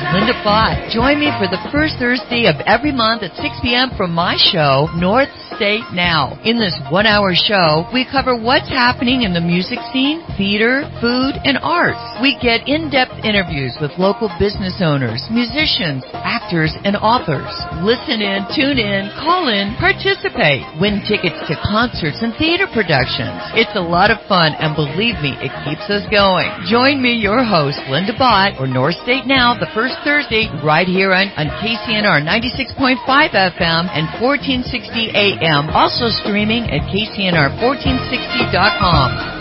Linda Bott. Join me for the first Thursday of every month at 6 p.m. for my show, North State Now. In this one-hour show, we cover what's happening in the music scene, theater, food, and arts. We get in-depth interviews with local business owners, musicians, actors, and authors. Listen in, tune in, call in, participate, win tickets to concerts and theater productions. It's a lot of fun, and believe me, it keeps us going. Join me, your host, Linda Bott, or North State Now, the first Thursday, right here on KCNR 96.5 FM and 1460 AM. Also streaming at KCNR1460.com.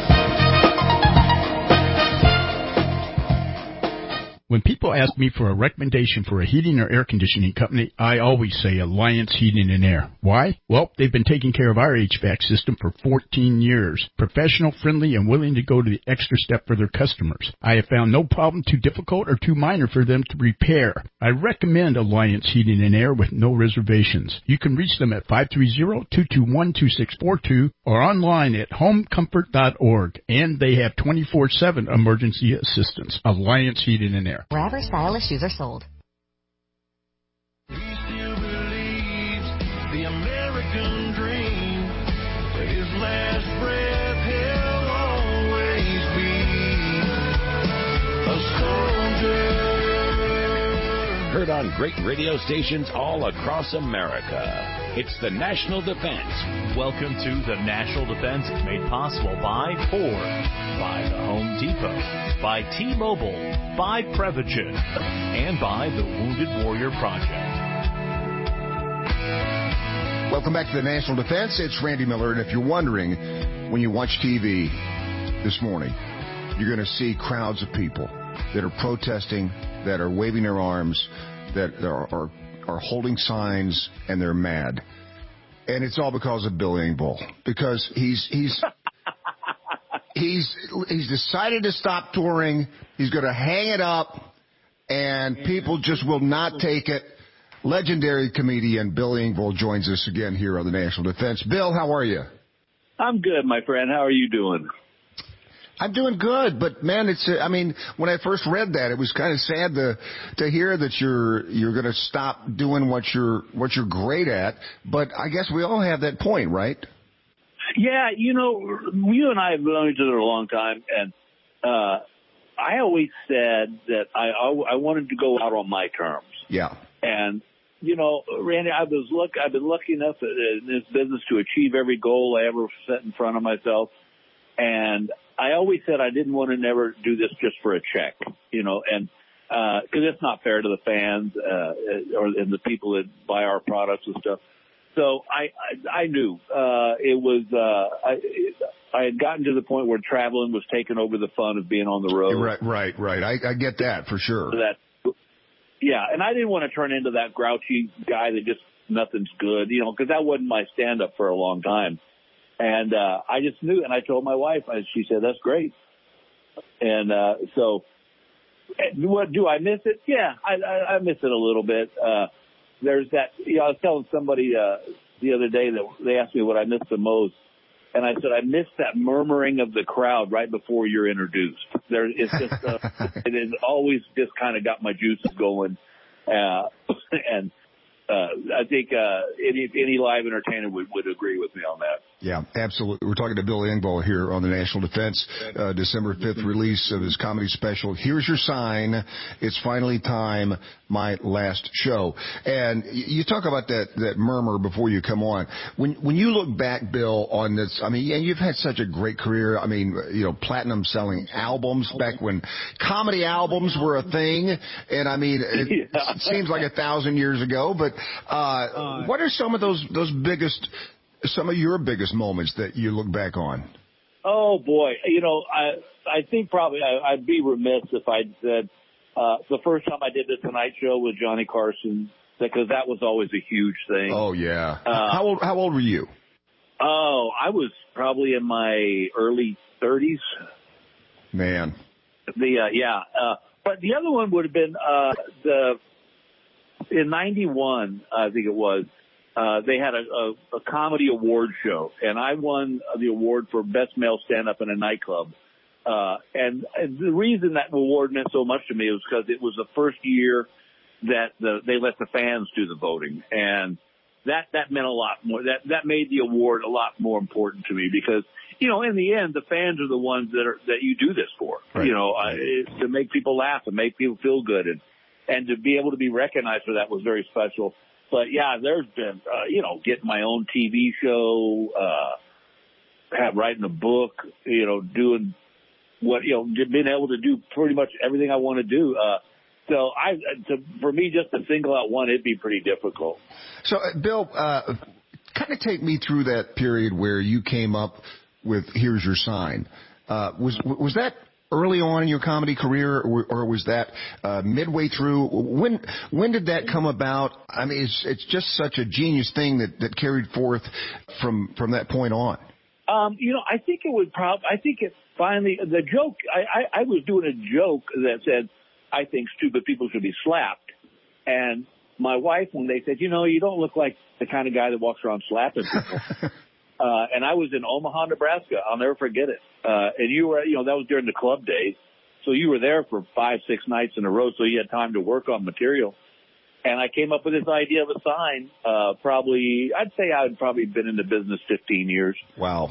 When people ask me for a recommendation for a heating or air conditioning company, I always say Alliance Heating and Air. Why? Well, they've been taking care of our HVAC system for 14 years. Professional, friendly, and willing to go to the extra step for their customers. I have found no problem too difficult or too minor for them to repair. I recommend Alliance Heating and Air with no reservations. You can reach them at 530-221-2642 or online at homecomfort.org. And they have 24/7 emergency assistance. Alliance Heating and Air. Wherever stylish shoes are sold. He still believes the American dream, but his last breath he'll always be a soldier. Heard on great radio stations all across America. It's the National Defense. Welcome to the National Defense, made possible by Ford, by the Home Depot, by T-Mobile, by Prevagen, and by the Wounded Warrior Project. Welcome back to the National Defense. It's Randy Miller, and if you're wondering, when you watch TV this morning, you're going to see crowds of people that are protesting, that are waving their arms, that are holding signs, and they're mad. And it's all because of Bill Engvall, because he's decided to stop touring. He's going to hang it up, and people just will not take it. Legendary comedian Bill Engvall joins us again here on the National Defense. Bill, how are you? I'm good, my friend. How are you doing? I'm doing good, but man, when I first read that, it was kind of sad to hear that you're going to stop doing what you're great at. But I guess we all have that point, right? Yeah, you and I have known each other a long time, and I always said that I wanted to go out on my terms. Yeah. And Randy, I've been lucky enough in this business to achieve every goal I ever set in front of myself, and I always said I didn't want to never do this just for a check, and because it's not fair to the fans and the people that buy our products and stuff. So I knew it was I had gotten to the point where traveling was taking over the fun of being on the road. Right. I get that for sure. Yeah, and I didn't want to turn into that grouchy guy that just nothing's good, because that wasn't my stand-up for a long time. And I just knew, and I told my wife, she said, that's great. And so do I miss it? Yeah, I miss it a little bit. There's that, I was telling somebody the other day that they asked me what I missed the most. And I said, I miss that murmuring of the crowd right before you're introduced. It's just, it has always just kind of got my juices going. And I think any live entertainer would agree with me on that. Yeah, absolutely. We're talking to Bill Engvall here on the National Defense, December 5th release of his comedy special, Here's Your Sign, It's Finally Time, My Last Show. And you talk about that murmur before you come on. When you look back, Bill, on this, and you've had such a great career. Platinum selling albums back when comedy albums were a thing. And it seems like 1,000 years ago, but what are some of some of your biggest moments that you look back on? Oh boy, I think probably I'd be remiss if I said the first time I did the Tonight Show with Johnny Carson, because that was always a huge thing. Oh yeah. How old were you? Oh, I was probably in my early 30s. Man. But the other one would have been in 91, I think it was. They had a comedy award show, and I won the award for best male stand-up in a nightclub And the reason that award meant so much to me was because it was the first year that they let the fans do the voting. And that meant a lot more. That made the award a lot more important to me because, you know, in the end, the fans are the ones that you do this for. Right. You know, to make people laugh and make people feel good, and to be able to be recognized for that was very special. But yeah, there's been, you know, getting my own TV show, writing a book, you know, doing what, you know, being able to do pretty much everything I want to do. So for me, just to single out one, it'd be pretty difficult. So, Bill, kind of take me through that period where you came up with "Here's Your Sign." Was that early on in your comedy career, or was that midway through? When did that come about? I mean, it's just such a genius thing that carried forth from that point on. You know, I think it finally, the joke, I was doing a joke that said, I think stupid people should be slapped. And my wife, when they said, you know, you don't look like the kind of guy that walks around slapping people. And I was in Omaha, Nebraska. I'll never forget it. And you were, you know, that was during the club days. So you were there for 5-6 nights in a row. So you had time to work on material. And I came up with this idea of a sign, I'd say I'd probably been in the business 15 years. Wow.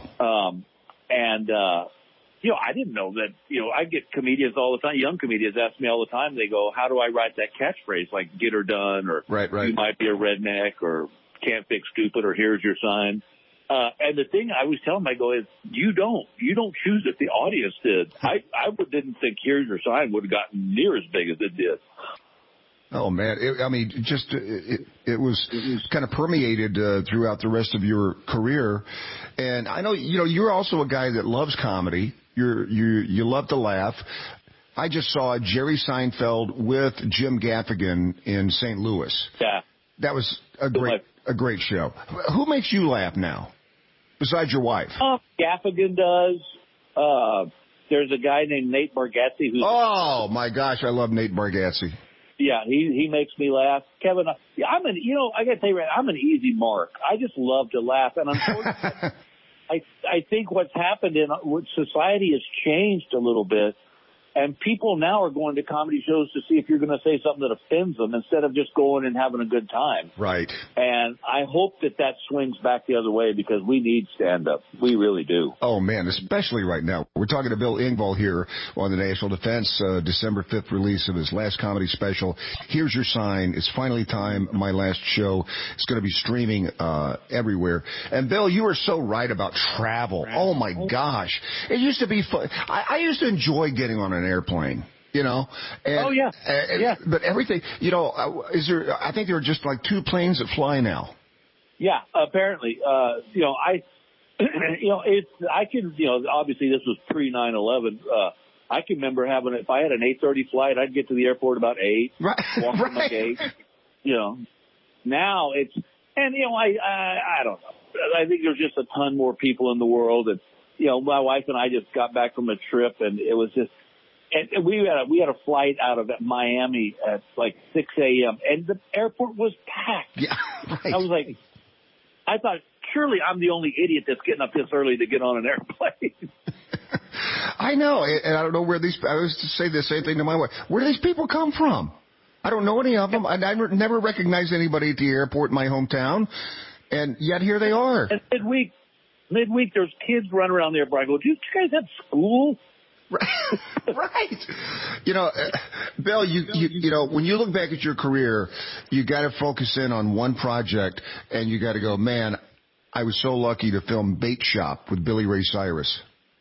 You know, I didn't know that, you know, I get comedians all the time, young comedians ask me all the time, they go, how do I write that catchphrase, like get her done, or right. You might be a redneck, or can't fix stupid, or here's your sign. And the thing I always tell them, I go, is you don't choose it, the audience did. I didn't think here's your sign would have gotten near as big as it did. Oh man, it was kind of permeated throughout the rest of your career, and I know you're also a guy that loves comedy. You love to laugh. I just saw Jerry Seinfeld with Jim Gaffigan in St. Louis. Yeah, that was a great show. Who makes you laugh now, besides your wife? Gaffigan does. There's a guy named Nate Bargatze who's. Oh my gosh, I love Nate Bargatze. Yeah, he makes me laugh. Kevin, I gotta tell you, I'm an easy mark. I just love to laugh, and unfortunately, I think what's happened in society has changed a little bit, and people now are going to comedy shows to see if you're going to say something that offends them instead of just going and having a good time. Right. And I hope that swings back the other way because we need stand-up. We really do. Oh, man, especially right now. We're talking to Bill Engvall here on the National Defense, December 5th release of his last comedy special, Here's Your Sign. It's finally time, my last show. It's going to be streaming everywhere. And, Bill, you were so right about travel. Oh, my gosh. It used to be fun. I used to enjoy getting on an airplane, you know. And, yeah. But everything, you know, I think there are just like 2 planes that fly now. Yeah, apparently. You know, I can, you know, obviously this was pre 9/11. I can remember if I had an 8:30 flight, I'd get to the airport about 8. Right. Walk to my gate. You know, now and you know, I don't know. I think there's just a ton more people in the world, and you know, my wife and I just got back from a trip, and it was just. And we had a flight out of Miami at like 6 a.m. and the airport was packed. Yeah, right. I was like, I thought, surely I'm the only idiot that's getting up this early to get on an airplane. I know, and I don't know where I was to say the same thing to my wife. Where do these people come from? I don't know any of them. I never recognized anybody at the airport in my hometown, and yet here they are. And midweek, there's kids running around the airport. I go, do you guys have school? Right. You know, Bill, you know, when you look back at your career, you got to focus in on one project, and you got to go, man, I was so lucky to film Bait Shop with Billy Ray Cyrus.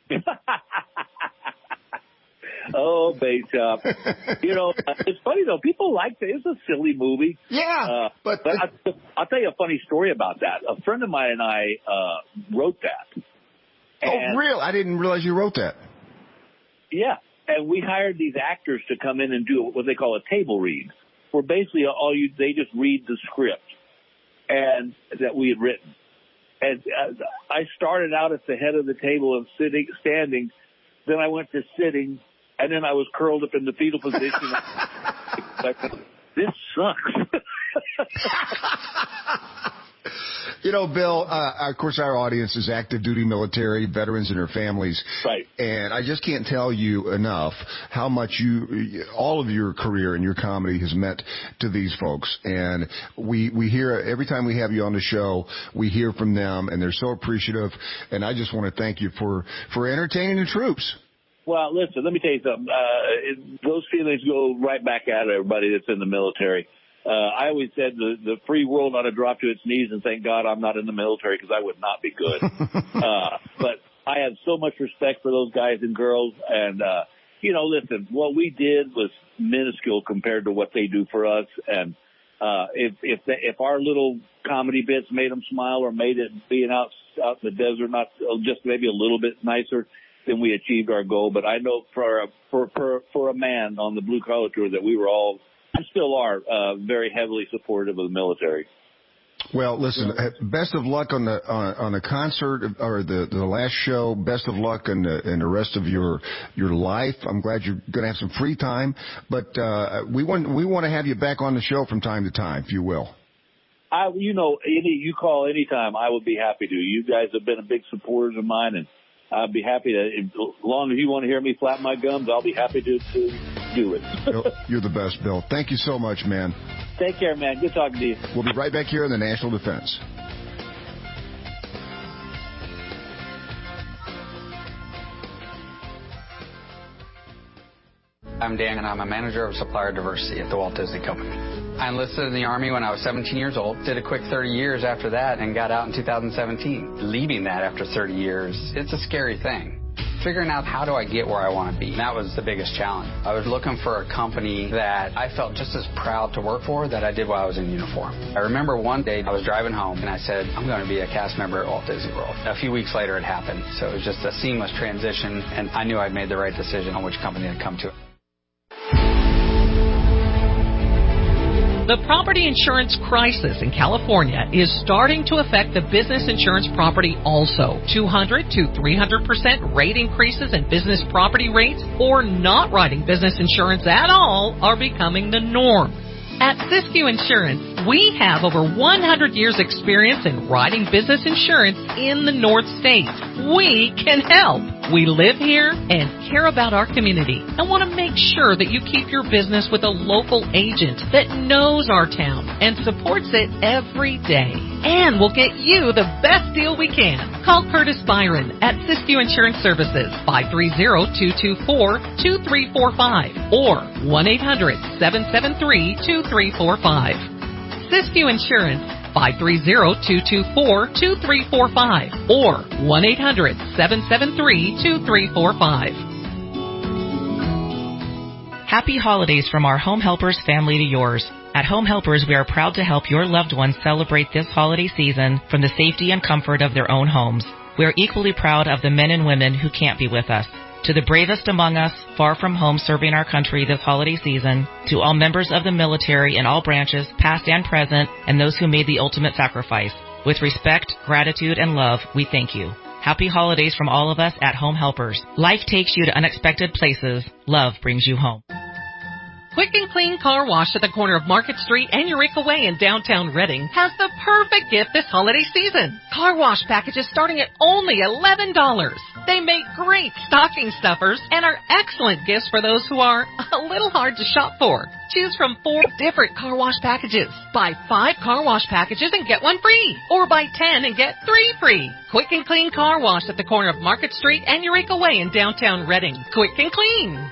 Oh, Bait Shop. You know, it's funny, though. People like it. It's a silly movie. Yeah. But I'll tell you a funny story about that. A friend of mine and I wrote that. Oh, real? I didn't realize you wrote that. Yeah, and we hired these actors to come in and do what they call a table read, where basically they just read the script and that we had written. And I started out at the head of the table and standing, then I went to sitting, and then I was curled up in the fetal position. This sucks. You know, Bill, of course, our audience is active duty military, veterans and their families. Right. And I just can't tell you enough how much all of your career and your comedy has meant to these folks. And we hear, every time we have you on the show, we hear from them, and they're so appreciative. And I just want to thank you for entertaining the troops. Well, listen, let me tell you something. Those feelings go right back at everybody that's in the military. I always said the free world ought to drop to its knees and thank God I'm not in the military, because I would not be good. But I have so much respect for those guys and girls. And, listen, what we did was minuscule compared to what they do for us. And if our little comedy bits made them smile or made it being out in the desert not just maybe a little bit nicer, then we achieved our goal. But I know for a man on the Blue Collar Tour that we were all, and still are, very heavily supportive of the military. Well, listen, best of luck on the concert or the last show. Best of luck in the rest of your life. I'm glad you're going to have some free time, but we want to have you back on the show from time to time, if you will. You call anytime, I would be happy to. You guys have been a big supporters of mine, and I'd be happy to, as long as you want to hear me flap my gums, I'll be happy to do it. You're the best, Bill. Thank you so much, man. Take care, man. Good talking to you. We'll be right back here in the National Defense. I'm Dan, and I'm a manager of supplier diversity at the Walt Disney Company. I enlisted in the Army when I was 17 years old, did a quick 30 years after that, and got out in 2017. Leaving that after 30 years, it's a scary thing. Figuring out how do I get where I want to be, and that was the biggest challenge. I was looking for a company that I felt just as proud to work for that I did while I was in uniform. I remember one day I was driving home, and I said, I'm going to be a cast member at Walt Disney World. A few weeks later, it happened, so it was just a seamless transition, and I knew I'd made the right decision on which company I'd come to. The property insurance crisis in California is starting to affect the business insurance property also. 200 to 300% rate increases in business property rates or not writing business insurance at all are becoming the norm. At Siskiyou Insurance, we have over 100 years experience in writing business insurance in the North States. We can help. We live here and care about our community and want to make sure that you keep your business with a local agent that knows our town and supports it every day. And we'll get you the best deal we can. Call Curtis Byron at Siskiyou Insurance Services, 530-224-2345 or 1-800-773-2345. Siskiyou Insurance, 530-224-2345 or 1-800-773-2345. Happy holidays from our Home Helpers family to yours. At Home Helpers, we are proud to help your loved ones celebrate this holiday season from the safety and comfort of their own homes. We are equally proud of the men and women who can't be with us. To the bravest among us, far from home serving our country this holiday season, to all members of the military in all branches, past and present, and those who made the ultimate sacrifice. With respect, gratitude, and love, we thank you. Happy holidays from all of us at Home Helpers. Life takes you to unexpected places. Love brings you home. Quick and Clean Car Wash at the corner of Market Street and Eureka Way in downtown Reading has the perfect gift this holiday season. Car wash packages starting at only $11. They make great stocking stuffers and are excellent gifts for those who are a little hard to shop for. Choose from 4 different car wash packages. Buy 5 car wash packages and get 1 free. Or buy 10 and get 3 free. Quick and Clean Car Wash at the corner of Market Street and Eureka Way in downtown Reading. Quick and clean.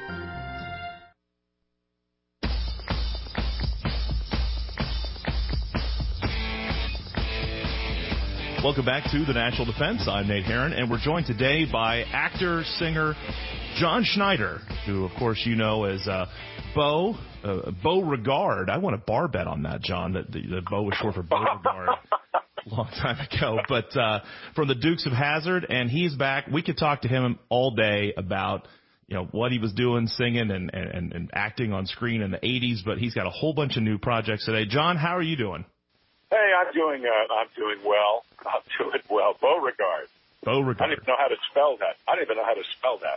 Welcome back to the National Defense. I'm Nate Herron, and we're joined today by actor, singer John Schneider, who, of course, you know as Beauregard. I want a bar bet on that, John, that the Beau was short for Beauregard a long time ago. But from the Dukes of Hazzard, and he's back. We could talk to him all day about what he was doing, singing and acting on screen in the 80s, but he's got a whole bunch of new projects today. John, how are you doing? Hey, I'm doing well. Beauregard. I don't even know how to spell that.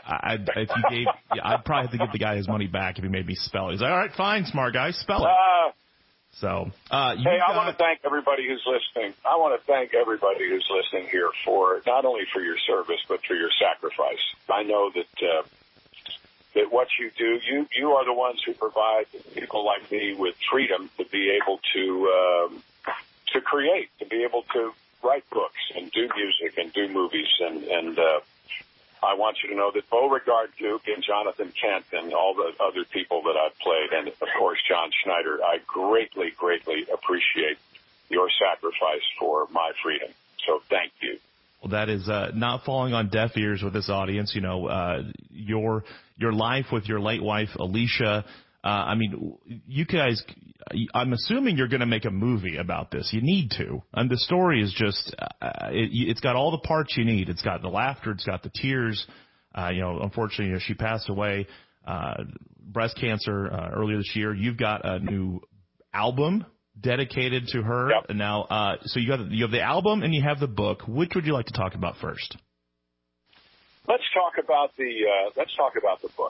I'd probably have to give the guy his money back if he made me spell it. He's like, all right, fine, smart guy, spell it. So, I want to thank everybody who's listening. I want to thank everybody who's listening here for not only for your service, but for your sacrifice. I know that what you do, you are the ones who provide people like me with freedom to be able to create, to be able to write books and do music and do movies. And I want you to know that Beauregard Duke and Jonathan Kent and all the other people that I've played, and of course John Schneider, I greatly, greatly appreciate your sacrifice for my freedom. So thank you. Well, that is not falling on deaf ears with this audience. You know, your life with your late wife, Alicia. I mean, you guys, I'm assuming you're going to make a movie about this. You need to. And the story is just, it's got all the parts you need. It's got the laughter. It's got the tears. Unfortunately, she passed away, breast cancer, earlier this year. You've got a new album dedicated to her. Yep. Now, so you have the album and you have the book. Which would you like to talk about first? Let's talk about the book.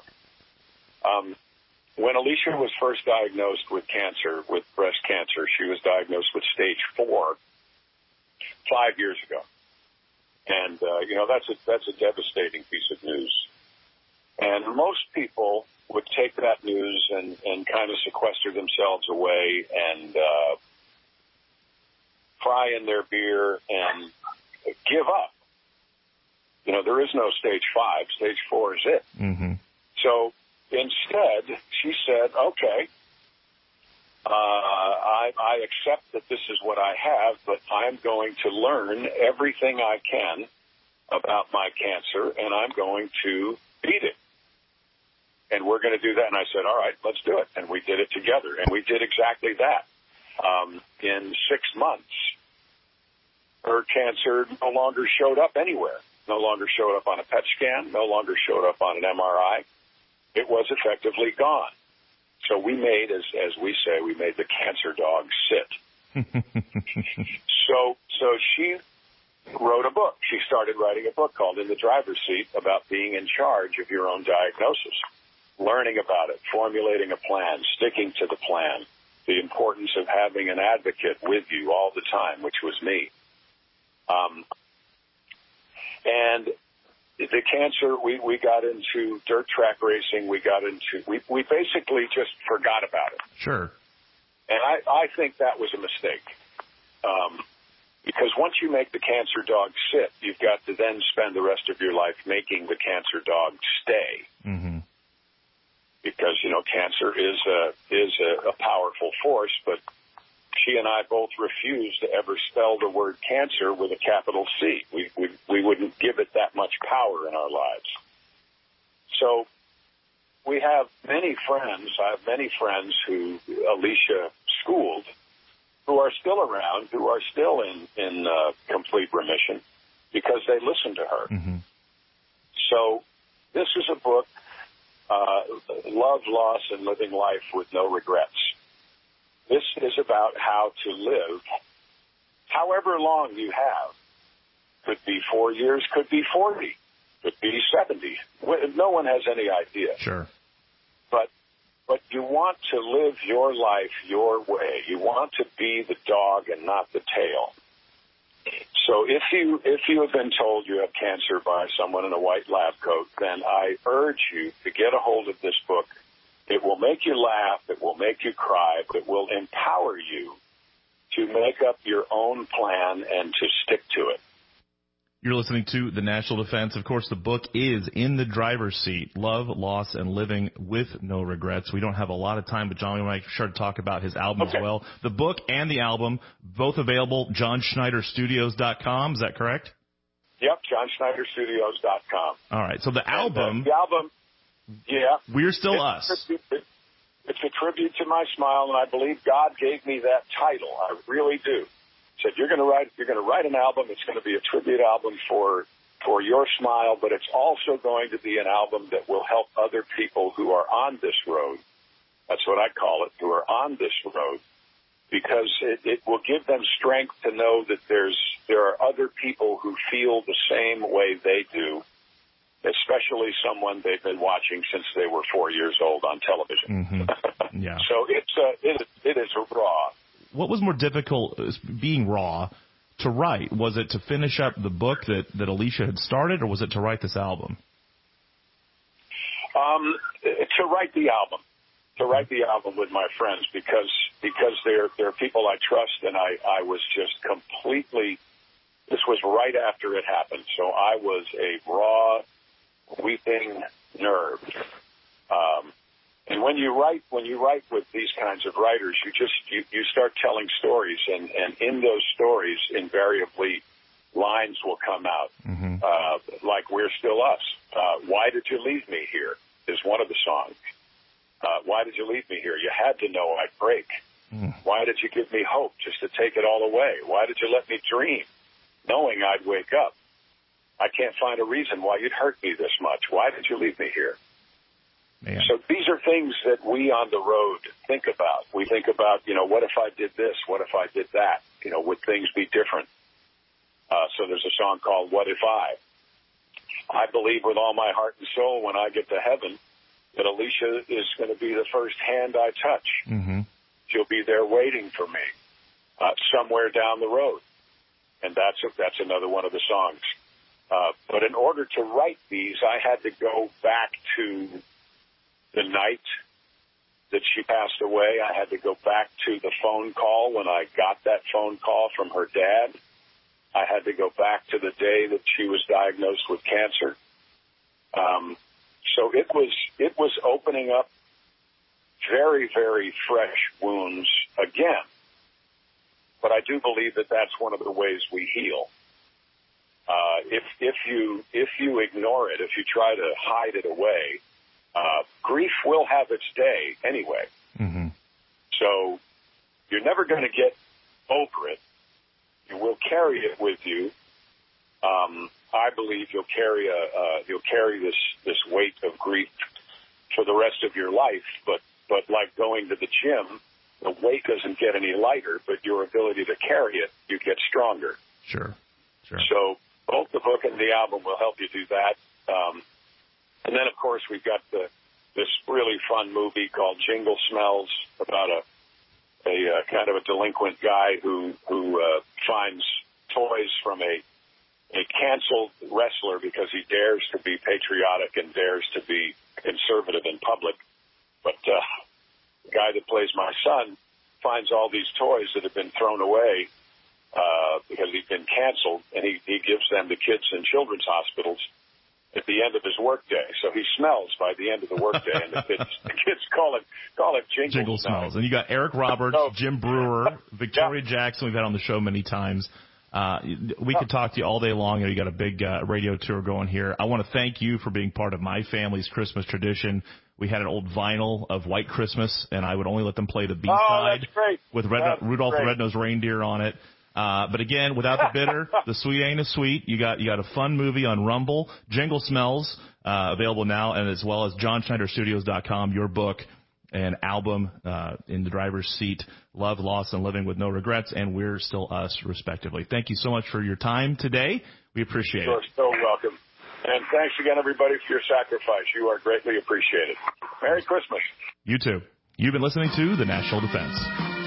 When Alicia was first diagnosed with cancer, with breast cancer, she was diagnosed with stage 4 5 years ago. And, that's a devastating piece of news. And most people would take that news and kind of sequester themselves away and cry in their beer and give up. You know, there is no stage 5. Stage 4 is it. Mm-hmm. So instead, she said, okay, I accept that this is what I have, but I'm going to learn everything I can about my cancer, and I'm going to beat it. And we're going to do that. And I said, all right, let's do it. And we did it together. And we did exactly that. In 6 months, her cancer no longer showed up anywhere, no longer showed up on a PET scan, no longer showed up on an MRI. It was effectively gone. So we made, as we say, we made the cancer dog sit. So she wrote a book. She started writing a book called In the Driver's Seat about being in charge of your own diagnosis, learning about it, formulating a plan, sticking to the plan, the importance of having an advocate with you all the time, which was me. And the cancer, we got into dirt track racing. We basically just forgot about it. Sure. And I think that was a mistake. Because once you make the cancer dog sit, you've got to then spend the rest of your life making the cancer dog stay. Mm-hmm. Because, cancer is a powerful force, but she and I both refused to ever spell the word cancer with a capital C. We wouldn't give it that much power in our lives. So we have many friends. I have many friends who Alicia schooled who are still around, who are still in complete remission because they listened to her. Mm-hmm. So this is a book, Love, Loss, and Living Life with No Regrets. This is about how to live however long you have. Could be 4 years, could be 40, could be 70. No one has any idea. Sure. But you want to live your life your way. You want to be the dog and not the tail. So if you have been told you have cancer by someone in a white lab coat, then I urge you to get a hold of this book. It will make you laugh. It will make you cry. But it will empower you to make up your own plan and to stick to it. You're listening to The National Defense. Of course, the book is In the Driver's Seat, Love, Loss, and Living with No Regrets. We don't have a lot of time, but John, we want to make sure to talk about his album as well. The book and the album, both available, JohnSchneiderStudios.com. Is that correct? Yep, JohnSchneiderStudios.com. All right, so the album... Yeah. We're Still Us. It's a tribute to my smile, and I believe God gave me that title. I really do. Said you're going to write an album. It's going to be a tribute album for your smile, but it's also going to be an album that will help other people who are on this road. That's what I call it, who are on this road, because it will give them strength to know that there are other people who feel the same way they do, especially someone they've been watching since they were 4 years old on television. Mm-hmm. Yeah. So it is raw. What was more difficult, being raw, to write? Was it to finish up the book that Alicia had started, or was it to write this album? To write the album. To write the album with my friends because they're people I trust, and I was just completely. This was right after it happened, so I was a raw, weeping nerve. And when you write with these kinds of writers, you start telling stories, and in those stories, invariably, lines will come out, like "We're Still Us." "Why did you leave me here?" is one of the songs. "Why did you leave me here? You had to know I'd break. Why did you give me hope just to take it all away? Why did you let me dream, knowing I'd wake up? I can't find a reason why you'd hurt me this much. Why did you leave me here?" Man. So these are things that we on the road think about. We think about, what if I did this? What if I did that? Would things be different? So there's a song called "What If I believe with all my heart and soul when I get to heaven that Alicia is going to be the first hand I touch. Mm-hmm. She'll be there waiting for me somewhere down the road. And that's another one of the songs. But in order to write these, I had to go back to the night that she passed away. I had to go back to the phone call when I got that phone call from her dad. I had to go back to the day that she was diagnosed with cancer. So it was opening up very, very fresh wounds again. But I do believe that that's one of the ways we heal. If you ignore it, if you try to hide it away, grief will have its day anyway. Mm-hmm. So you're never going to get over it. You will carry it with you. I believe you'll carry this weight of grief for the rest of your life. But like going to the gym, the weight doesn't get any lighter, but your ability to carry it, you get stronger. Sure. So both the book and the album will help you do that. And then, of course, we've got this really fun movie called Jingle Smells about a kind of a delinquent guy who finds toys from a canceled wrestler because he dares to be patriotic and dares to be conservative in public. But the guy that plays my son finds all these toys that have been thrown away because he's been canceled, and he gives them to kids in children's hospitals at the end of his workday. So he smells by the end of the workday, and the kids call it Jingle Smells. And you got Eric Roberts, Jim Brewer, Victoria Jackson, we've had on the show many times. We could talk to you all day long. You got a big radio tour going here. I want to thank you for being part of my family's Christmas tradition. We had an old vinyl of White Christmas, and I would only let them play the B-side with Rudolph the Red-Nosed Reindeer on it. But again, without the bitter, the sweet ain't as sweet. You got a fun movie on Rumble, Jingle Smells, available now, and as well as JohnSchneiderStudios.com, your book and album in the driver's seat, Love, Loss, and Living with No Regrets, and We're Still Us, respectively. Thank you so much for your time today. We appreciate it. You're so welcome. And thanks again, everybody, for your sacrifice. You are greatly appreciated. Merry Christmas. You too. You've been listening to The National Defense.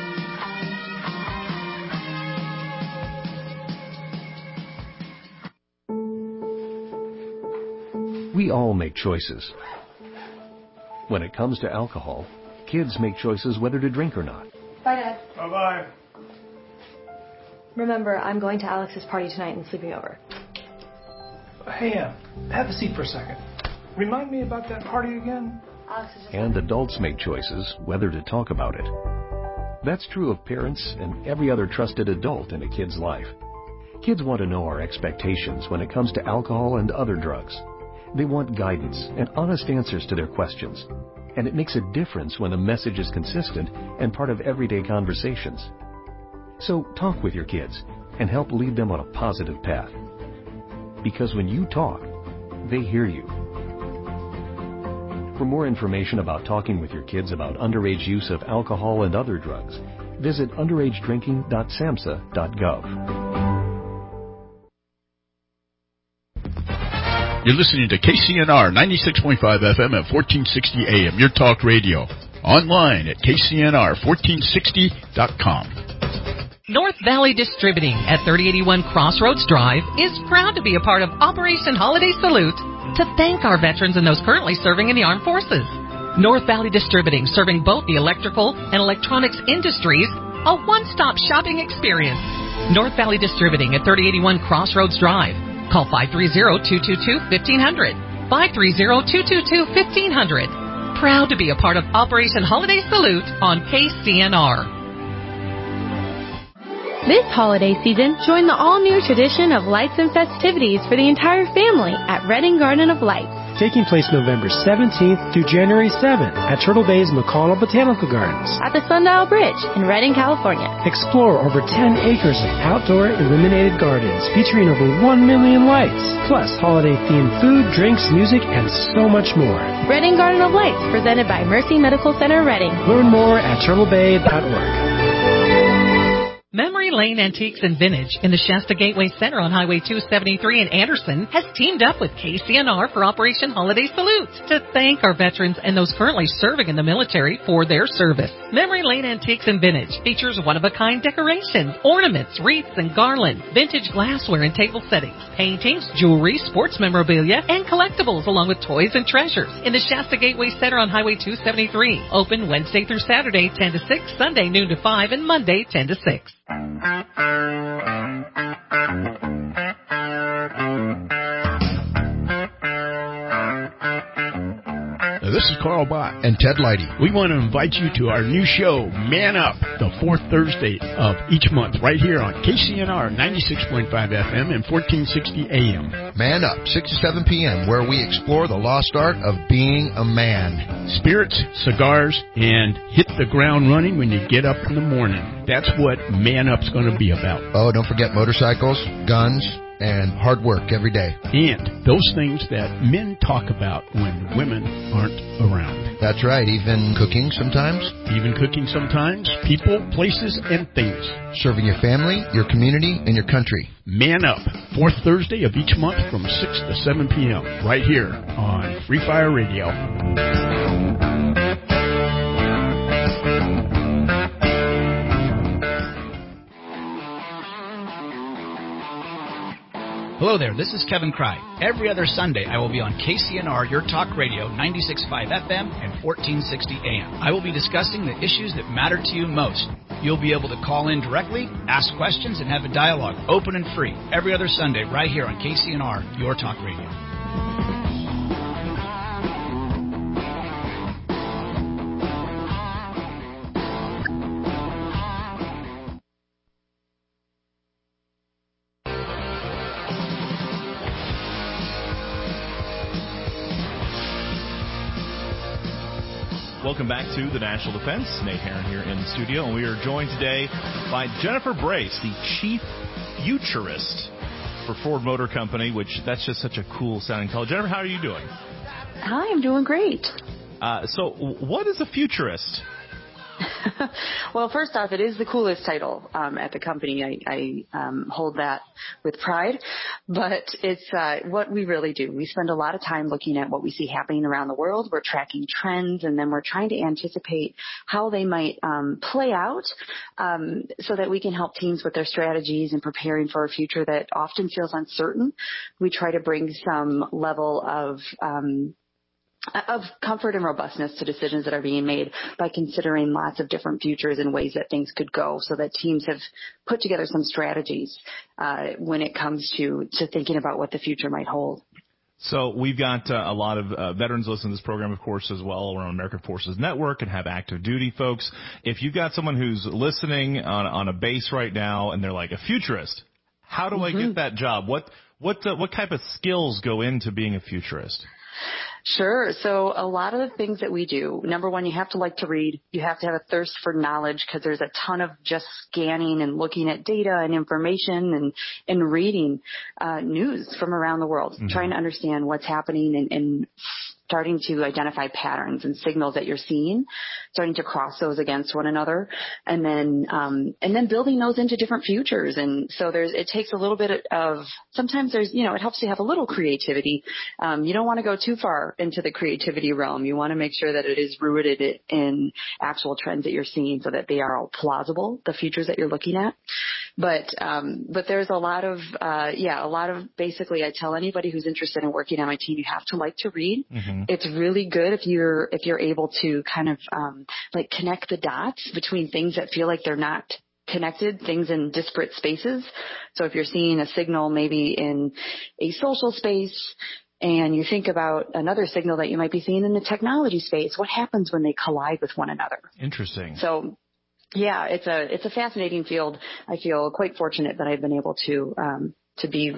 We all make choices. When it comes to alcohol, kids make choices whether to drink or not. Bye, Dad. Bye-bye. Remember, I'm going to Alex's party tonight and sleeping over. Hey, have a seat for a second. Remind me about that party again? And adults make choices whether to talk about it. That's true of parents and every other trusted adult in a kid's life. Kids want to know our expectations when it comes to alcohol and other drugs. They want guidance and honest answers to their questions. And it makes a difference when the message is consistent and part of everyday conversations. So talk with your kids and help lead them on a positive path. Because when you talk, they hear you. For more information about talking with your kids about underage use of alcohol and other drugs, visit underagedrinking.samhsa.gov. You're listening to KCNR 96.5 FM at 1460 AM, your talk radio. Online at kcnr1460.com. North Valley Distributing at 3081 Crossroads Drive is proud to be a part of Operation Holiday Salute to thank our veterans and those currently serving in the armed forces. North Valley Distributing, serving both the electrical and electronics industries, a one-stop shopping experience. North Valley Distributing at 3081 Crossroads Drive. Call 530-222-1500. 530-222-1500. Proud to be a part of Operation Holiday Salute on KCNR. This holiday season, join the all-new tradition of lights and festivities for the entire family at Redding Garden of Lights. Taking place November 17th through January 7th at Turtle Bay's McConnell Botanical Gardens. At the Sundial Bridge in Redding, California. Explore over 10 acres of outdoor illuminated gardens featuring over 1 million lights, plus holiday-themed food, drinks, music, and so much more. Redding Garden of Lights, presented by Mercy Medical Center, Redding. Learn more at turtlebay.org. Memory Lane Antiques and Vintage in the Shasta Gateway Center on Highway 273 in Anderson has teamed up with KCNR for Operation Holiday Salute to thank our veterans and those currently serving in the military for their service. Memory Lane Antiques and Vintage features one-of-a-kind decorations, ornaments, wreaths, and garlands, vintage glassware and table settings, paintings, jewelry, sports memorabilia, and collectibles, along with toys and treasures in the Shasta Gateway Center on Highway 273. Open Wednesday through Saturday, 10 to 6, Sunday, noon to 5, and Monday, 10 to 6. This is Carl Bott and Ted Leidy. We want to invite you to our new show, Man Up, the fourth Thursday of each month, right here on KCNR 96.5 FM and 1460 AM. Man Up, 6 to 7 p.m., where we explore the lost art of being a man. Spirits, cigars, and hit the ground running when you get up in the morning. That's what Man Up's going to be about. Oh, don't forget motorcycles, guns, and hard work every day. And those things that men talk about when women aren't around. That's right, even cooking sometimes. Even cooking sometimes. People, places, and things. Serving your family, your community, and your country. Man Up, fourth Thursday of each month from 6 to 7 p.m. right here on Free Fire Radio. Hello there, this is Kevin Cry. Every other Sunday, I will be on KCNR, your talk radio, 96.5 FM and 1460 AM. I will be discussing the issues that matter to you most. You'll be able to call in directly, ask questions, and have a dialogue, open and free, every other Sunday right here on KCNR, your talk radio. Welcome back to the National Defense. Nate Herron here in the studio, and we are joined today by Jennifer Brace, the Chief Futurist for Ford Motor Company, which that's just such a cool sounding title. Jennifer, how are you doing? Hi, I'm doing great. So what is a futurist? Well, first off, it is the coolest title at the company. I hold that with pride, but it's what we really do. We spend a lot of time looking at what we see happening around the world. We're tracking trends, and then we're trying to anticipate how they might play out so that we can help teams with their strategies and preparing for a future that often feels uncertain. We try to bring some level of comfort and robustness to decisions that are being made by considering lots of different futures and ways that things could go, so that teams have put together some strategies when it comes to thinking about what the future might hold. So we've got a lot of veterans listening to this program, of course, as well. We're on American Forces Network and have active duty folks. If you've got someone who's listening on a base right now and they're like, a futurist, how do I get that job? What type of skills go into being a futurist? Sure. So a lot of the things that we do, number one, you have to like to read. You have to have a thirst for knowledge, because there's a ton of just scanning and looking at data and information and reading news from around the world, trying to understand what's happening and starting to identify patterns and signals that you're seeing, starting to cross those against one another, and then building those into different futures. And so it takes a little bit of, sometimes it helps you have a little creativity. You don't want to go too far into the creativity realm. You want to make sure that it is rooted in actual trends that you're seeing so that they are all plausible, the futures that you're looking at. But there's a lot of basically, I tell anybody who's interested in working on my team, you have to like to read. Mm-hmm. It's really good if you're able to kind of connect the dots between things that feel like they're not connected, things in disparate spaces. So if you're seeing a signal maybe in a social space and you think about another signal that you might be seeing in the technology space, what happens when they collide with one another? Interesting. So yeah, it's a fascinating field. I feel quite fortunate that I've been able to be,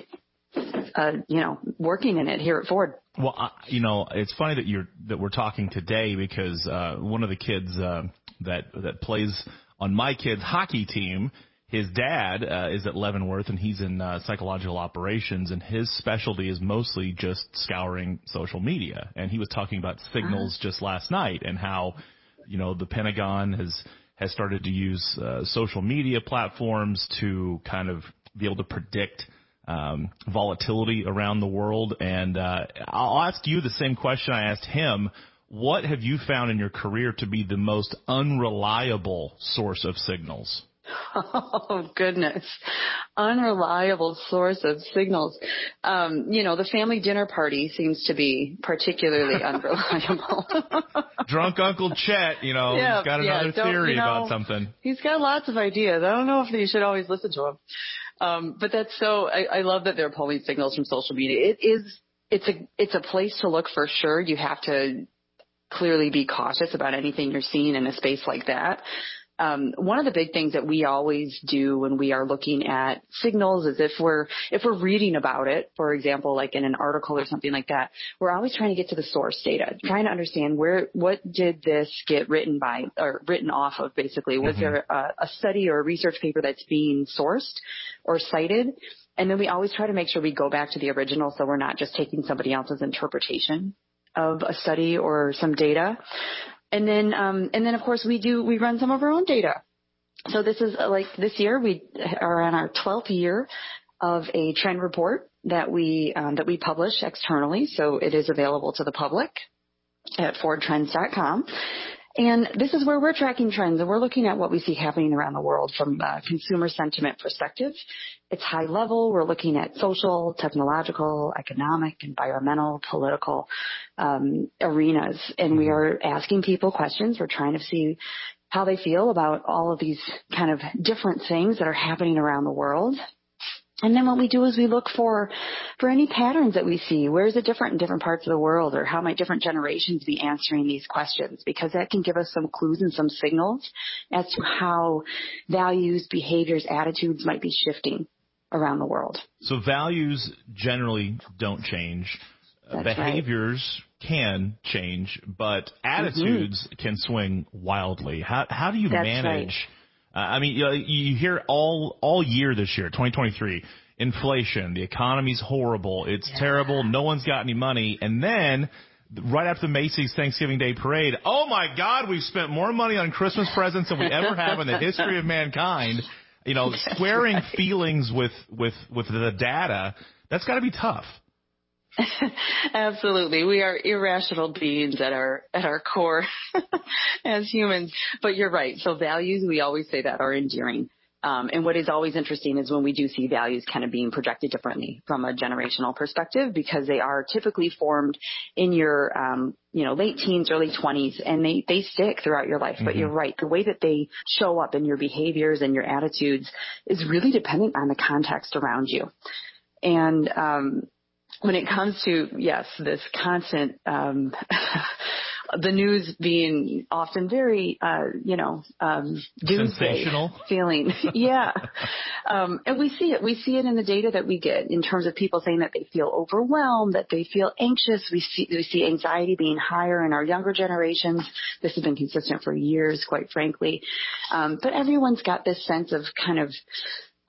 working in it here at Ford. Well, it's funny that we're talking today because one of the kids that plays on my kid's hockey team, his dad is at Leavenworth, and he's in psychological operations, and his specialty is mostly just scouring social media. And he was talking about signals just last night and how, the Pentagon has started to use social media platforms to kind of be able to predict volatility around the world. And I'll ask you the same question I asked him. What have you found in your career to be the most unreliable source of signals? Oh, goodness. Unreliable source of signals. The family dinner party seems to be particularly unreliable. Drunk Uncle Chet, he's got another theory about something. He's got lots of ideas. I don't know if you should always listen to him. But that's I love that they're pulling signals from social media. It's a place to look for sure. You have to clearly be cautious about anything you're seeing in a space like that. One of the big things that we always do when we are looking at signals is if we're reading about it, for example, like in an article or something like that, we're always trying to get to the source data, trying to understand what did this get written by or written off of, basically. Was there a study or a research paper that's being sourced or cited? And then we always try to make sure we go back to the original, so we're not just taking somebody else's interpretation of a study or some data. And then of course we run some of our own data. So this is this year we are on our 12th year of a trend report that we publish externally. So it is available to the public at FordTrends.com. And this is where we're tracking trends, and we're looking at what we see happening around the world from a consumer sentiment perspective. It's high level. We're looking at social, technological, economic, environmental, political arenas, and we are asking people questions. We're trying to see how they feel about all of these kind of different things that are happening around the world. And then what we do is we look for any patterns that we see. Where is it different in different parts of the world, or how might different generations be answering these questions? Because that can give us some clues and some signals as to how values, behaviors, attitudes might be shifting around the world. So values generally don't change. Behaviors can change, but attitudes can swing wildly. How do you manage? Right. You hear all year this year, 2023, inflation, the economy's horrible, it's terrible, no one's got any money, and then right after the Macy's Thanksgiving Day Parade, oh my God, we've spent more money on Christmas presents than we ever have in the history of mankind. Squaring feelings with the data, that's got to be tough. Absolutely. We are irrational beings at our core as humans. But you're right. So values, we always say that, are enduring. And what is always interesting is when we do see values kind of being projected differently from a generational perspective, because they are typically formed in your, late teens, early 20s, and they stick throughout your life. Mm-hmm. But you're right. The way that they show up in your behaviors and your attitudes is really dependent on the context around you. And, when it comes to, yes, this constant, the news being often very, doomsday feeling. Yeah. And we see it. We see it in the data that we get in terms of people saying that they feel overwhelmed, that they feel anxious. We see anxiety being higher in our younger generations. This has been consistent for years, quite frankly. But everyone's got this sense of kind of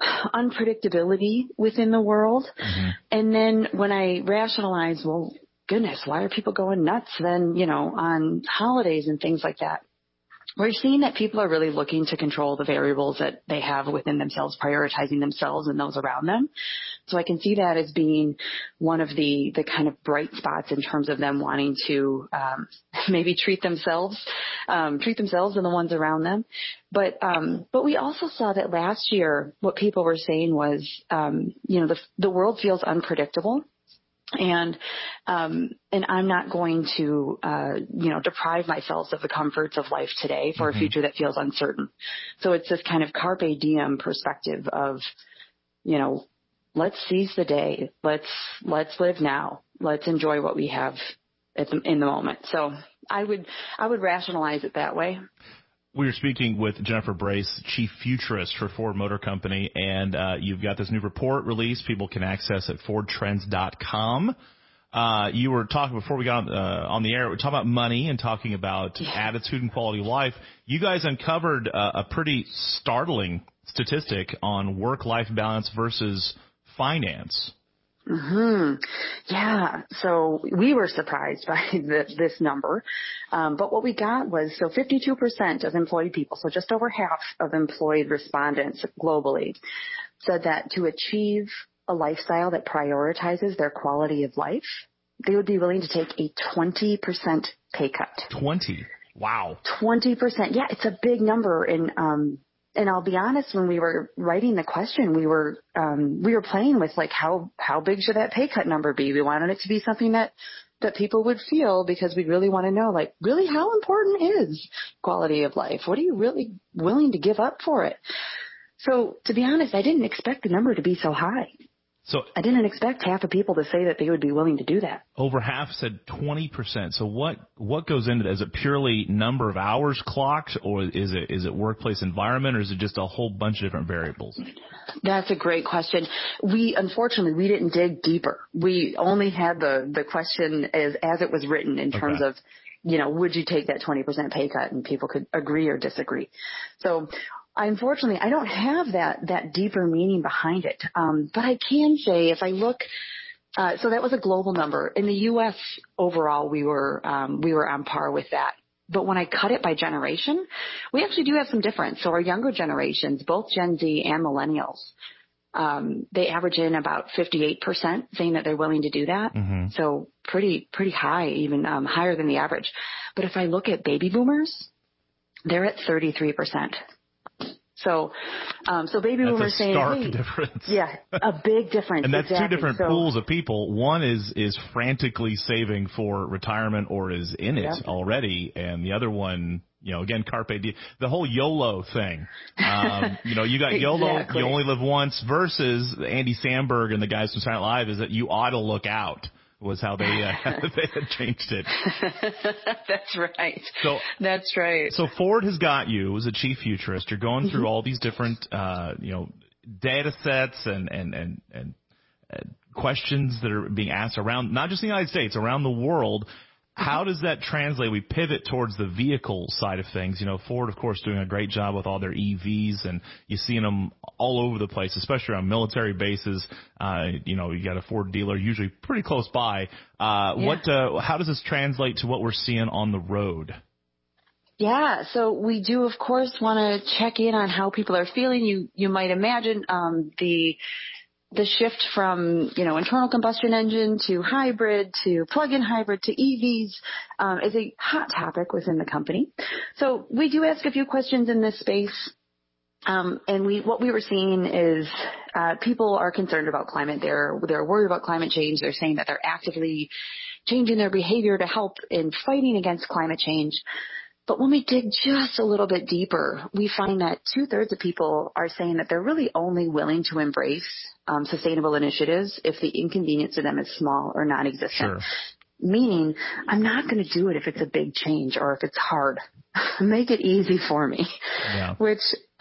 unpredictability within the world. Mm-hmm. And then when I rationalize, well, goodness, why are people going nuts then, on holidays and things like that? We're seeing that people are really looking to control the variables that they have within themselves, prioritizing themselves and those around them. So I can see that as being one of the kind of bright spots in terms of them wanting to maybe treat themselves and the ones around them. But we also saw that last year what people were saying was, the world feels unpredictable. And I'm not going to, deprive myself of the comforts of life today for a future that feels uncertain. So it's this kind of carpe diem perspective of, let's seize the day. Let's live now. Let's enjoy what we have in the moment. So I would rationalize it that way. We were speaking with Jennifer Brace, Chief Futurist for Ford Motor Company, and you've got this new report released. People can access at FordTrends.com. You were talking before we got on the air. We were talking about money and talking about attitude and quality of life. You guys uncovered a pretty startling statistic on work-life balance versus finance. Yeah. So we were surprised by this number. But what we got was, 52% of employed people, so just over half of employed respondents globally, said that to achieve a lifestyle that prioritizes their quality of life, they would be willing to take a 20% pay cut. 20? Wow. 20%. Yeah, it's a big number. And I'll be honest, when we were writing the question, we were playing with how big should that pay cut number be? We wanted it to be something that people would feel, because we really want to know, really how important is quality of life? What are you really willing to give up for it? So to be honest, I didn't expect the number to be so high. So I didn't expect half of people to say that they would be willing to do that. Over half said 20%. So what goes into that? Is it purely number of hours clocked, or is it workplace environment, or is it just a whole bunch of different variables? That's a great question. Unfortunately, we didn't dig deeper. We only had the question as it was written in terms of, would you take that 20% pay cut, and people could agree or disagree. So unfortunately, I don't have that deeper meaning behind it. But I can say, if I look, so that was a global number. In the U.S. overall, we were on par with that. But when I cut it by generation, we actually do have some difference. So our younger generations, both Gen Z and millennials, they average in about 58% saying that they're willing to do that. So pretty high, even higher than the average. But if I look at baby boomers, they're at 33%. So baby boomers saying, stark difference. Yeah, a big difference. And that's exactly. Two different pools of people. One is frantically saving for retirement or is in it already, and the other one, again, carpe diem, the whole YOLO thing. You got YOLO, you only live once, versus Andy Samberg and the guys from Silent Live is that you ought to look out. Was how they had changed it. That's right. So that's right. So Ford has got you as a chief futurist. You're going through all these different, data sets and questions that are being asked around, not just the United States, around the world. How does that translate? We pivot towards the vehicle side of things. Ford, of course, doing a great job with all their EVs, and you're seeing them all over the place, especially on military bases. You got a Ford dealer usually pretty close by. How does this translate to what we're seeing on the road? Yeah, so we do, of course, want to check in on how people are feeling. You might imagine the shift from, internal combustion engine to hybrid to plug-in hybrid to EVs is a hot topic within the company. So we do ask a few questions in this space. And what we were seeing is people are concerned about climate. They're worried about climate change. They're saying that they're actively changing their behavior to help in fighting against climate change. But when we dig just a little bit deeper, we find that 2/3 of people are saying that they're really only willing to embrace sustainable initiatives if the inconvenience to them is small or non-existent. Sure. Meaning, I'm not going to do it if it's a big change or if it's hard. Make it easy for me. Yeah. Which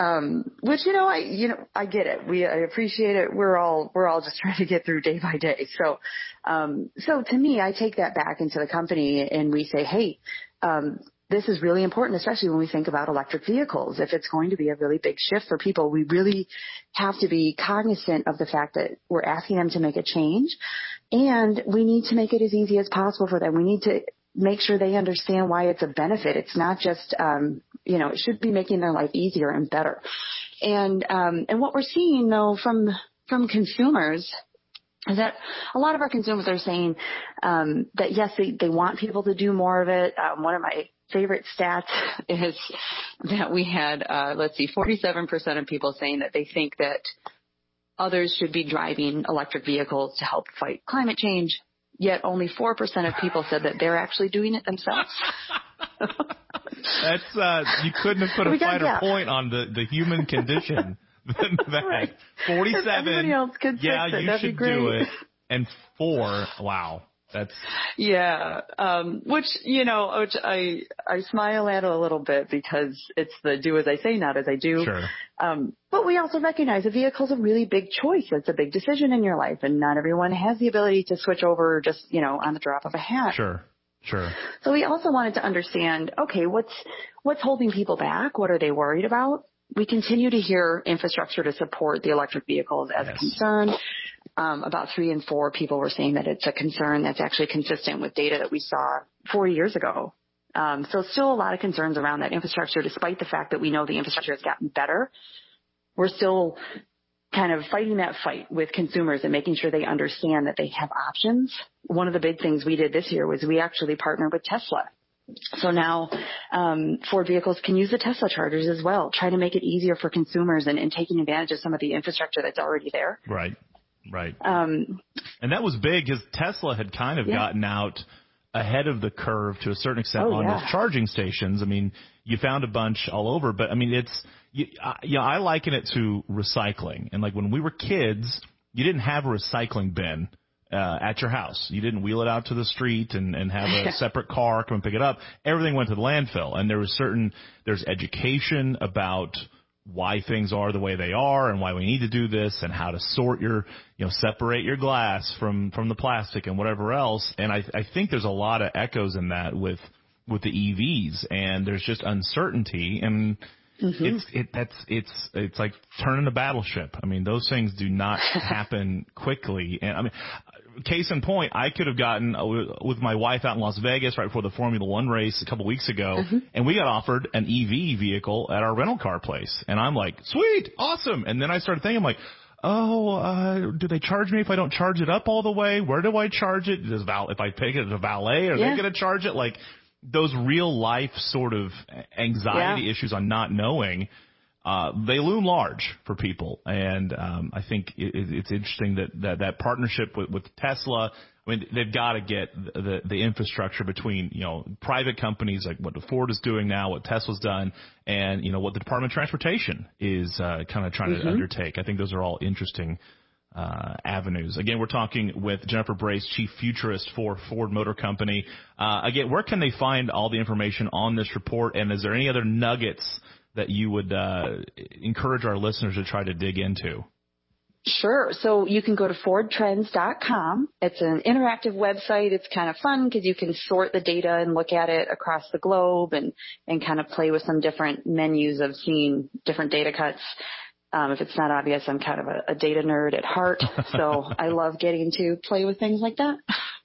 I get it. I appreciate it. We're all just trying to get through day by day. So to me, I take that back into the company and we say, hey, this is really important, especially when we think about electric vehicles. If it's going to be a really big shift for people, we really have to be cognizant of the fact that we're asking them to make a change. And we need to make it as easy as possible for them. We need to make sure they understand why it's a benefit. It's not just, it should be making their life easier and better. And what we're seeing though from consumers is that a lot of our consumers are saying, that yes, they want people to do more of it. One of my favorite stats is that we had, 47% of people saying that they think that others should be driving electric vehicles to help fight climate change. Yet only 4% of people said that they're actually doing it themselves. That's you couldn't have put a finer point on the human condition than that. Right. 47. Everybody else could fix it. You That'd should be great. do it. And 4, wow. That's which I smile at a little bit because it's the do as I say, not as I do. Sure. But we also recognize a vehicle's a really big choice. It's a big decision in your life, and not everyone has the ability to switch over just, on the drop of a hat. Sure. So we also wanted to understand, okay, what's holding people back? What are they worried about? We continue to hear infrastructure to support the electric vehicles as a concern. About 3 in 4 people were saying that it's a concern that's actually consistent with data that we saw 4 years ago. So still a lot of concerns around that infrastructure, despite the fact that we know the infrastructure has gotten better. We're still kind of fighting that fight with consumers and making sure they understand that they have options. One of the big things we did this year was we actually partnered with Tesla. So now Ford vehicles can use the Tesla chargers as well, trying to make it easier for consumers and taking advantage of some of the infrastructure that's already there. Right. And that was big because Tesla had kind of gotten out ahead of the curve to a certain extent on those charging stations. I mean, you found a bunch all over, but I mean, I liken it to recycling. And like when we were kids, you didn't have a recycling bin at your house. You didn't wheel it out to the street and have a separate car come and pick it up. Everything went to the landfill. And there's education about why things are the way they are and why we need to do this and how to sort separate your glass from the plastic and whatever else. And I think there's a lot of echoes in that with the EVs, and there's just uncertainty, and it's like turning a battleship. I mean, those things do not happen quickly. And I mean, case in point, I could have gotten with my wife out in Las Vegas right before the Formula One race a couple weeks ago, and we got offered an EV vehicle at our rental car place. And I'm like, sweet, awesome. And then I started thinking, I'm like, do they charge me if I don't charge it up all the way? Where do I charge it? If I take it as a valet, are they going to charge it? Like those real life sort of anxiety issues on not knowing, they loom large for people. And I think it's interesting that partnership with Tesla. I mean, they've got to get the infrastructure between, private companies like what Ford is doing now, what Tesla's done, and, what the Department of Transportation is kind of trying to undertake. I think those are all interesting avenues. Again, we're talking with Jennifer Brace, Chief Futurist for Ford Motor Company. Again, where can they find all the information on this report? And is there any other nuggets that you would encourage our listeners to try to dig into? Sure. So you can go to FordTrends.com. It's an interactive website. It's kind of fun because you can sort the data and look at it across the globe and kind of play with some different menus of seeing different data cuts. If it's not obvious, I'm kind of a data nerd at heart, so I love getting to play with things like that.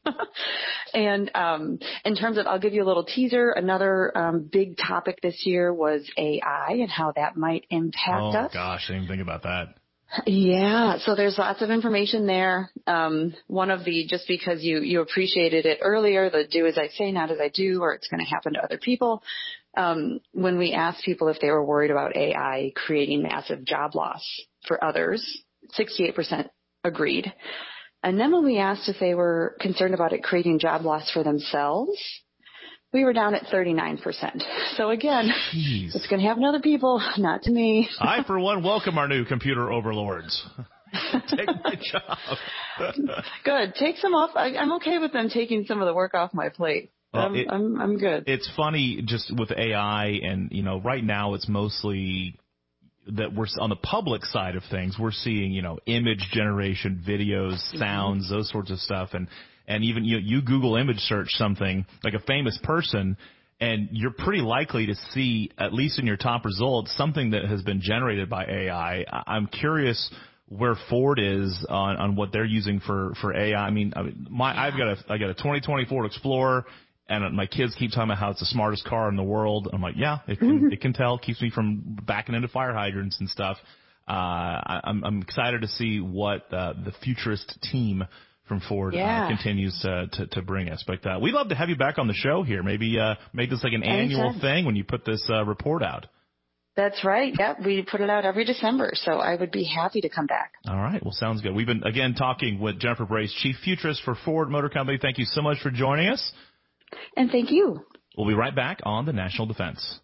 And in terms of, I'll give you a little teaser, another big topic this year was AI and how that might impact us. Oh, gosh, I didn't even think about that. Yeah, so there's lots of information there. One of the, just because you appreciated it earlier, the do as I say, not as I do, or it's going to happen to other people. When we asked people if they were worried about AI creating massive job loss for others, 68% agreed. And then when we asked if they were concerned about it creating job loss for themselves, we were down at 39%. So again, it's going to happen to other people, not to me. I, for one, welcome our new computer overlords. Take my job. Good. Take some off. I'm okay with them taking some of the work off my plate. I'm good. It's funny just with AI and, right now it's mostly that we're on the public side of things. We're seeing, image generation, videos, sounds, those sorts of stuff. And even you Google image search something like a famous person, and you're pretty likely to see, at least in your top results, something that has been generated by AI. I'm curious where Ford is on what they're using for AI. I got a 2020 Ford Explorer, and my kids keep talking about how it's the smartest car in the world. I'm like, yeah, it can tell, keeps me from backing into fire hydrants and stuff. I'm excited to see what the futurist team from Ford continues to bring us. But we'd love to have you back on the show here. Maybe make this like an annual thing when you put this report out. That's right. Yep, we put it out every December, so I would be happy to come back. All right. Well, sounds good. We've been, again, talking with Jennifer Brace, Chief Futurist for Ford Motor Company. Thank you so much for joining us. And thank you. We'll be right back on the National Defense.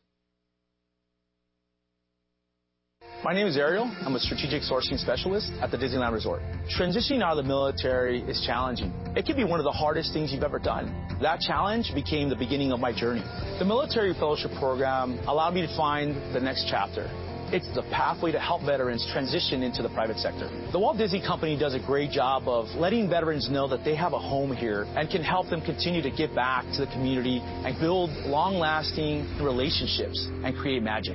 My name is Ariel. I'm a strategic sourcing specialist at the Disneyland Resort. Transitioning out of the military is challenging. It can be one of the hardest things you've ever done. That challenge became the beginning of my journey. The Military Fellowship Program allowed me to find the next chapter. It's the pathway to help veterans transition into the private sector. The Walt Disney Company does a great job of letting veterans know that they have a home here and can help them continue to give back to the community and build long-lasting relationships and create magic.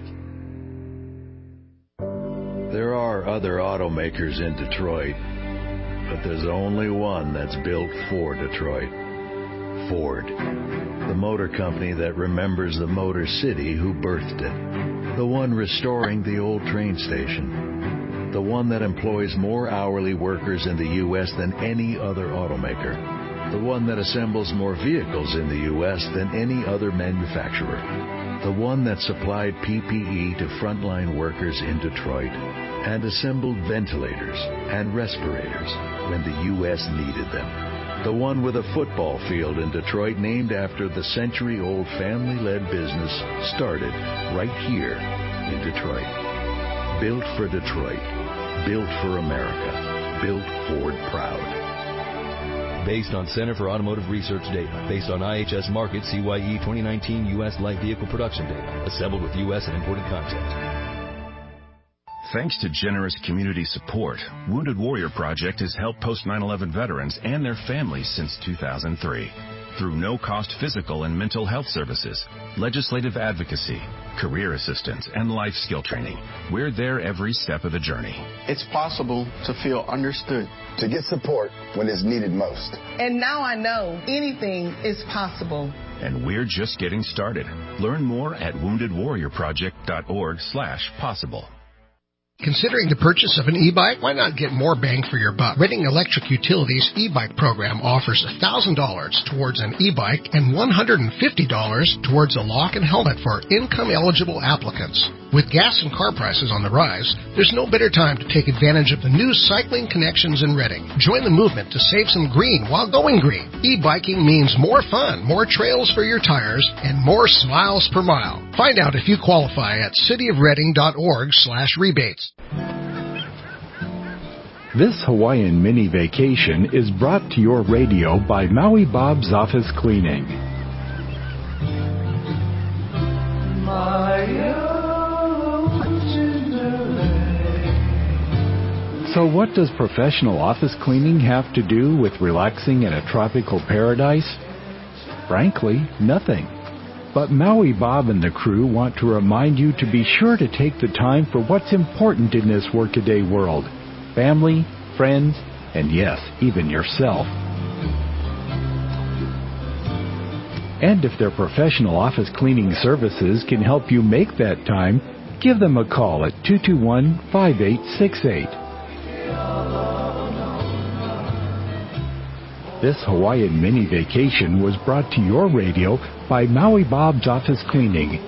There are other automakers in Detroit, but there's only one that's built for Detroit. Ford, the motor company that remembers the Motor City who birthed it, the one restoring the old train station, the one that employs more hourly workers in the U.S. than any other automaker, the one that assembles more vehicles in the U.S. than any other manufacturer, the one that supplied PPE to frontline workers in Detroit and assembled ventilators and respirators when the U.S. needed them. The one with a football field in Detroit named after the century-old family-led business started right here in Detroit. Built for Detroit. Built for America. Built Ford proud. Based on Center for Automotive Research data, based on IHS Markit CYE 2019 U.S. light vehicle production data, assembled with U.S. and imported content. Thanks to generous community support, Wounded Warrior Project has helped post 9/11 veterans and their families since 2003. Through no-cost physical and mental health services, legislative advocacy, career assistance, and life skill training, we're there every step of the journey. It's possible to feel understood, to get support when it's needed most. And now I know anything is possible. And we're just getting started. Learn more at woundedwarriorproject.org/possible. Considering the purchase of an e-bike, why not get more bang for your buck? Redding Electric Utilities e-bike program offers $1,000 towards an e-bike and $150 towards a lock and helmet for income-eligible applicants. With gas and car prices on the rise, there's no better time to take advantage of the new cycling connections in Redding. Join the movement to save some green while going green. E-biking means more fun, more trails for your tires, and more smiles per mile. Find out if you qualify at cityofredding.org/rebates. This Hawaiian mini vacation is brought to your radio by Maui Bob's Office Cleaning. So what does professional office cleaning have to do with relaxing in a tropical paradise? Frankly, nothing. But Maui Bob and the crew want to remind you to be sure to take the time for what's important in this workaday world. Family, friends, and yes, even yourself. And if their professional office cleaning services can help you make that time, give them a call at 221-5868. This Hawaiian mini vacation was brought to your radio by Maui Bob's Office Cleaning,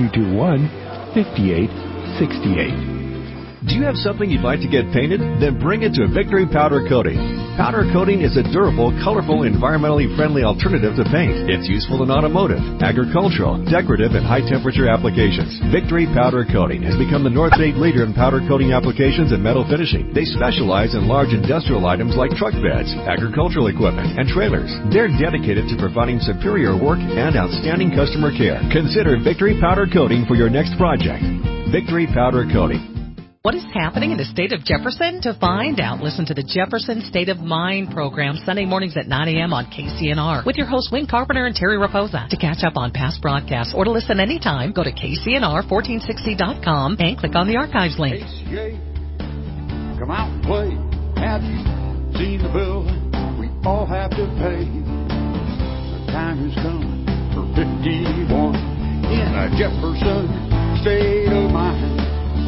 221-5868. Do you have something you'd like to get painted? Then bring it to Victory Powder Coating. Powder coating is a durable, colorful, environmentally friendly alternative to paint. It's useful in automotive, agricultural, decorative, and high-temperature applications. Victory Powder Coating has become the North State leader in powder coating applications and metal finishing. They specialize in large industrial items like truck beds, agricultural equipment, and trailers. They're dedicated to providing superior work and outstanding customer care. Consider Victory Powder Coating for your next project. Victory Powder Coating. What is happening in the state of Jefferson? To find out, listen to the Jefferson State of Mind program Sunday mornings at 9 a.m. on KCNR with your hosts Wayne Carpenter and Terry Raposa. To catch up on past broadcasts or to listen anytime, go to KCNR1460.com and click on the archives link. come out and play. Have you seen the bill we all have to pay? The time has come for 51 in a Jefferson state of mind.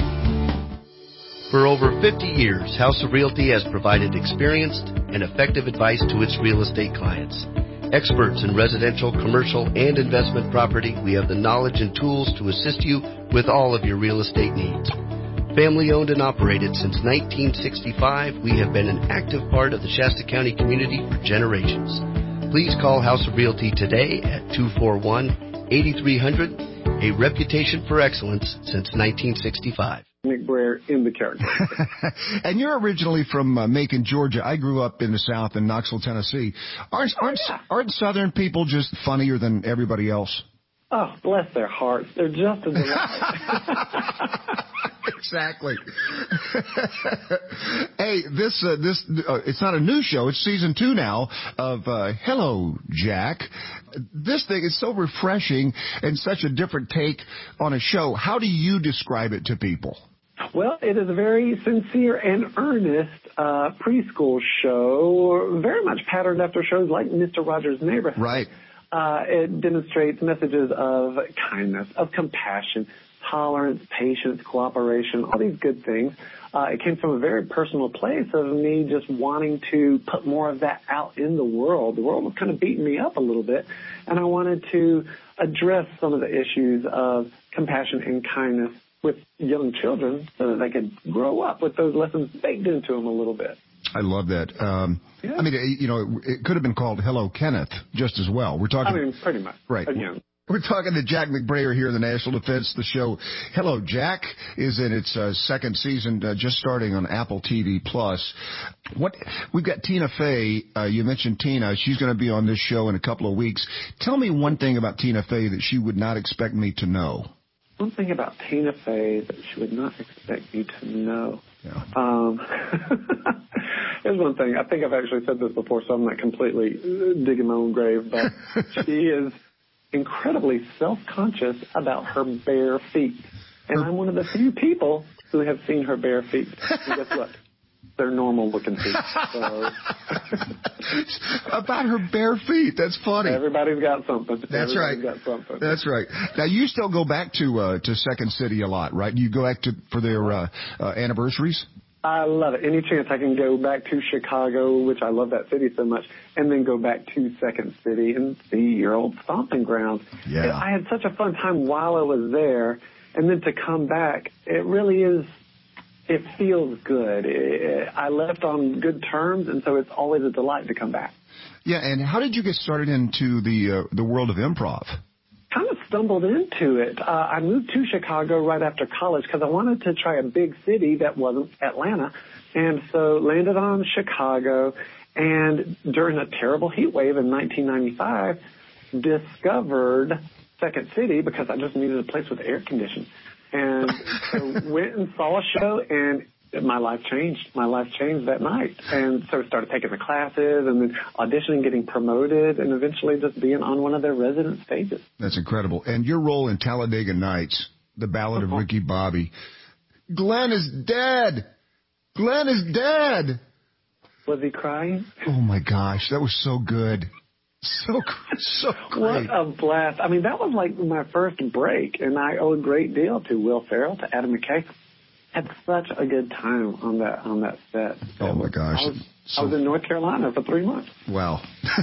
For over 50 years, House of Realty has provided experienced and effective advice to its real estate clients. Experts in residential, commercial, and investment property, we have the knowledge and tools to assist you with all of your real estate needs. Family owned and operated since 1965, we have been an active part of the Shasta County community for generations. Please call House of Realty today at 241-8300, a reputation for excellence since 1965. Nick Brayer in the character. And you're originally from Macon, Georgia. I grew up in the South in Knoxville, Tennessee. Aren't Southern people just funnier than everybody else? Oh, bless their hearts. They're just as alive. Exactly. Hey, this it's not a new show. It's season 2 now of Hello, Jack. This thing is so refreshing and such a different take on a show. How do you describe it to people? Well, it is a very sincere and earnest preschool show, very much patterned after shows like Mr. Rogers' Neighborhood. Right. It demonstrates messages of kindness, of compassion, tolerance, patience, cooperation, all these good things. It came from a very personal place of me just wanting to put more of that out in the world. The world was kind of beating me up a little bit, and I wanted to address some of the issues of compassion and kindness with young children so that they could grow up with those lessons baked into them a little bit. I love that. I mean, it could have been called Hello, Kenneth, just as well. We're talking. Pretty much. Right. Again. We're talking to Jack McBrayer here in the National Defense. The show Hello, Jack is in its second season, just starting on Apple TV+. We've got Tina Fey. You mentioned Tina. She's going to be on this show in a couple of weeks. Tell me one thing about Tina Fey that she would not expect me to know. One thing about Tina Fey that she would not expect me to know. Yeah. Here's one thing. I think I've actually said this before, so I'm not completely digging my own grave, but she is incredibly self-conscious about her bare feet. And I'm one of the few people who have seen her bare feet. And guess what? They're normal-looking feet. So. About her bare feet. That's funny. Everybody's got something. That's right. Got something. That's right. Now, you still go back to Second City a lot, right? You go back for their anniversaries? I love it. Any chance I can go back to Chicago, which I love that city so much, and then go back to Second City and see your old stomping grounds. Yeah. I had such a fun time while I was there, and then to come back, it really is, it feels good. I left on good terms, and so it's always a delight to come back. Yeah, and how did you get started into the world of improv? Kind of stumbled into it. I moved to Chicago right after college because I wanted to try a big city that wasn't Atlanta, and so landed on Chicago, and during a terrible heat wave in 1995, discovered Second City because I just needed a place with air conditioning. And so went and saw a show, and my life changed. My life changed that night. And so I started taking the classes and then auditioning, getting promoted, and eventually just being on one of their resident stages. That's incredible. And your role in Talladega Nights, The Ballad of Ricky Bobby. Glenn is dead. Glenn is dead. Was he crying? Oh, my gosh. That was so good. So great. What a blast. I mean, that was like my first break, and I owe a great deal to Will Ferrell, to Adam McKay. Had such a good time on that set. Oh my gosh! I was in North Carolina for 3 months. Wow.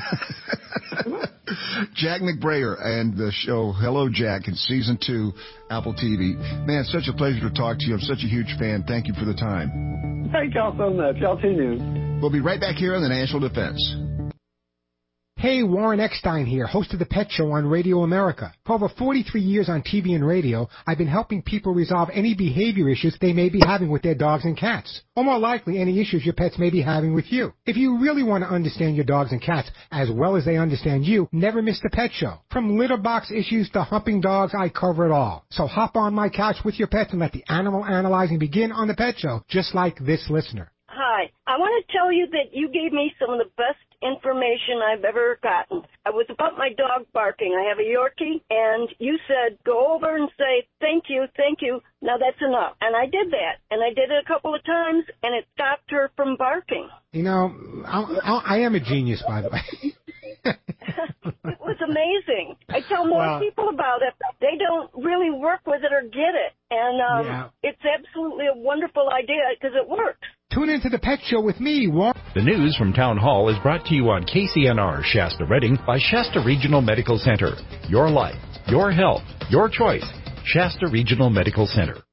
Jack McBrayer and the show Hello, Jack in season 2, Apple TV. Man, such a pleasure to talk to you. I'm such a huge fan. Thank you for the time. Thank y'all so much. Y'all tune in. We'll be right back here on the National Defense. Hey, Warren Eckstein here, host of The Pet Show on Radio America. For over 43 years on TV and radio, I've been helping people resolve any behavior issues they may be having with their dogs and cats. Or more likely, any issues your pets may be having with you. If you really want to understand your dogs and cats as well as they understand you, never miss The Pet Show. From litter box issues to humping dogs, I cover it all. So hop on my couch with your pets and let the animal analyzing begin on The Pet Show, just like this listener. Hi, I want to tell you that you gave me some of the best information I've ever gotten. It was about my dog barking. I have a Yorkie, and you said, go over and say, thank you. Now that's enough. And I did that, and I did it a couple of times, and it stopped her from barking. You know, I am a genius, by the way. It was amazing. I tell more people about it. They don't really work with it or get it. And it's absolutely a wonderful idea because it works. Tune into the Pet Show with me, Warren. The news from Town Hall is brought to you on KCNR Shasta Redding by Shasta Regional Medical Center. Your life, your health, your choice. Shasta Regional Medical Center.